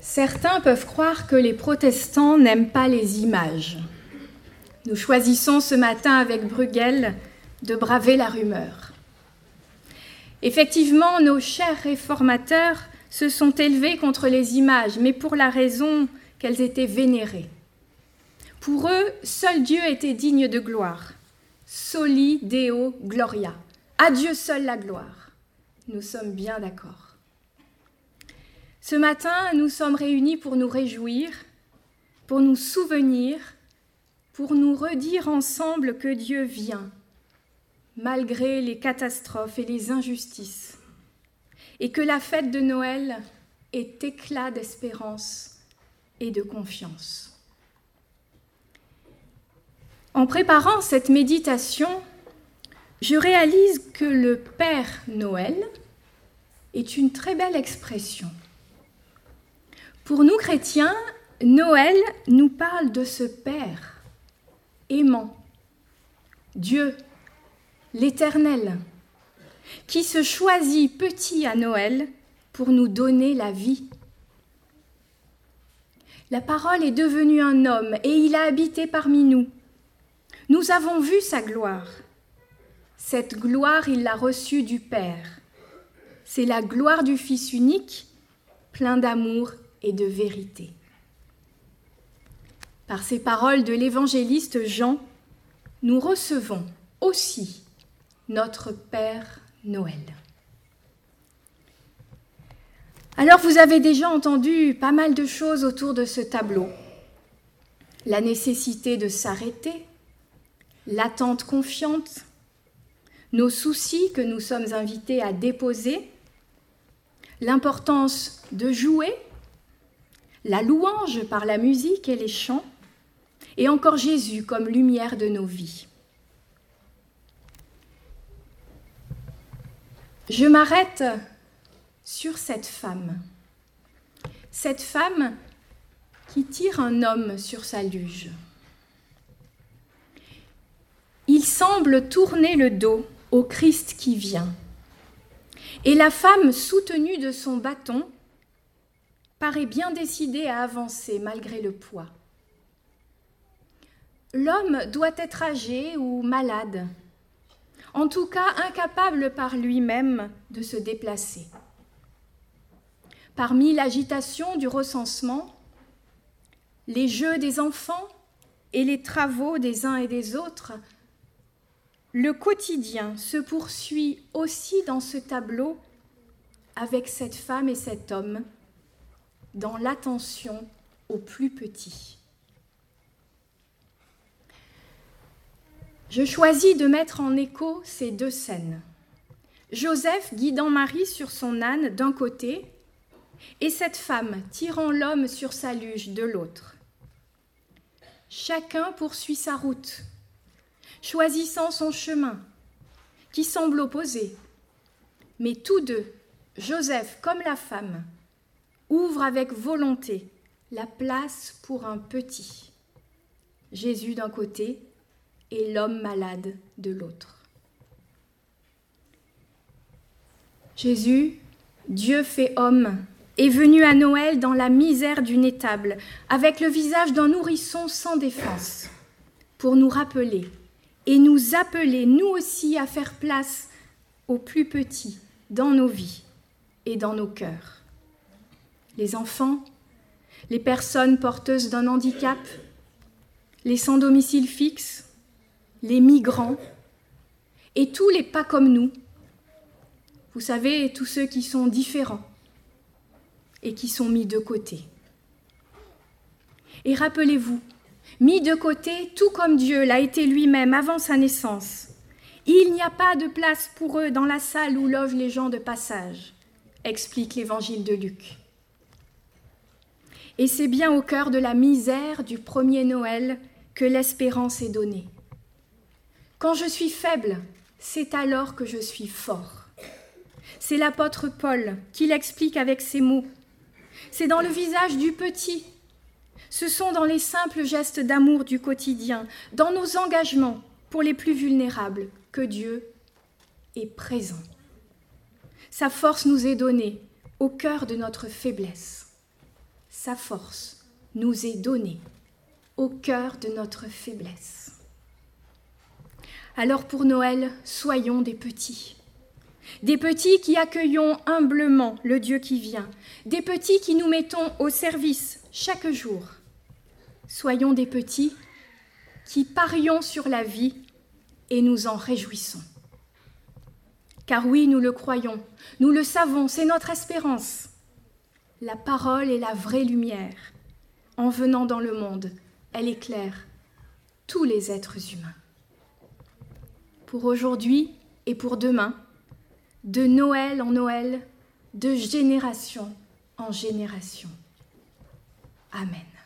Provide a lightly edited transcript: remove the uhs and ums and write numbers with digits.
Certains peuvent croire que les protestants n'aiment pas les images. Nous choisissons ce matin avec Bruegel de braver la rumeur. Effectivement, nos chers réformateurs se sont élevés contre les images, mais pour la raison qu'elles étaient vénérées. Pour eux, seul Dieu était digne de gloire. Soli Deo Gloria. À Dieu seul la gloire. Nous sommes bien d'accord. Ce matin, nous sommes réunis pour nous réjouir, pour nous souvenir, pour nous redire ensemble que Dieu vient, malgré les catastrophes et les injustices, et que la fête de Noël est éclat d'espérance et de confiance. En préparant cette méditation, je réalise que le Père Noël est une très belle expression. Pour nous chrétiens, Noël nous parle de ce Père aimant, Dieu, l'Éternel, qui se choisit petit à Noël pour nous donner la vie. La parole est devenue un homme et il a habité parmi nous. Nous avons vu sa gloire. Cette gloire, il l'a reçue du Père. C'est la gloire du Fils unique, plein d'amour et de vérité. Par ces paroles de l'évangéliste Jean, nous recevons aussi notre Père Noël. Alors vous avez déjà entendu pas mal de choses autour de ce tableau. La nécessité de s'arrêter, l'attente confiante, nos soucis que nous sommes invités à déposer, l'importance de jouer, la louange par la musique et les chants, et encore Jésus comme lumière de nos vies. Je m'arrête sur cette femme qui tire un homme sur sa luge. Il semble tourner le dos au Christ qui vient, et la femme, soutenue de son bâton, paraît bien décidée à avancer malgré le poids. L'homme doit être âgé ou malade, en tout cas incapable par lui-même de se déplacer. Parmi l'agitation du recensement, les jeux des enfants et les travaux des uns et des autres, le quotidien se poursuit aussi dans ce tableau avec cette femme et cet homme, dans l'attention aux plus petits. Je choisis de mettre en écho ces deux scènes. Joseph guidant Marie sur son âne d'un côté et cette femme tirant l'homme sur sa luge de l'autre. Chacun poursuit sa route, choisissant son chemin, qui semble opposé. Mais tous deux, Joseph comme la femme, ouvrent avec volonté la place pour un petit, Jésus d'un côté et l'homme malade de l'autre. Jésus, Dieu fait homme, est venu à Noël dans la misère d'une étable, avec le visage d'un nourrisson sans défense, pour nous rappeler et nous appeler, nous aussi, à faire place aux plus petits dans nos vies et dans nos cœurs. Les enfants, les personnes porteuses d'un handicap, les sans domicile fixe, les migrants et tous les pas comme nous. Vous savez, tous ceux qui sont différents et qui sont mis de côté. Et rappelez-vous, mis de côté tout comme Dieu l'a été lui-même avant sa naissance. Il n'y a pas de place pour eux dans la salle où logent les gens de passage, explique l'évangile de Luc. Et c'est bien au cœur de la misère du premier Noël que l'espérance est donnée. Quand je suis faible, c'est alors que je suis fort. C'est l'apôtre Paul qui l'explique avec ces mots. C'est dans le visage du petit. Ce sont dans les simples gestes d'amour du quotidien, dans nos engagements pour les plus vulnérables, que Dieu est présent. Sa force nous est donnée au cœur de notre faiblesse. sa force nous est donnée au cœur de notre faiblesse. Alors pour Noël, soyons des petits qui accueillons humblement le Dieu qui vient, des petits qui nous mettons au service chaque jour. Soyons des petits qui parions sur la vie et nous en réjouissons. Car oui, nous le croyons, nous le savons, c'est notre espérance. La parole est la vraie lumière. En venant dans le monde, elle éclaire tous les êtres humains. Pour aujourd'hui et pour demain, de Noël en Noël, de génération en génération. Amen.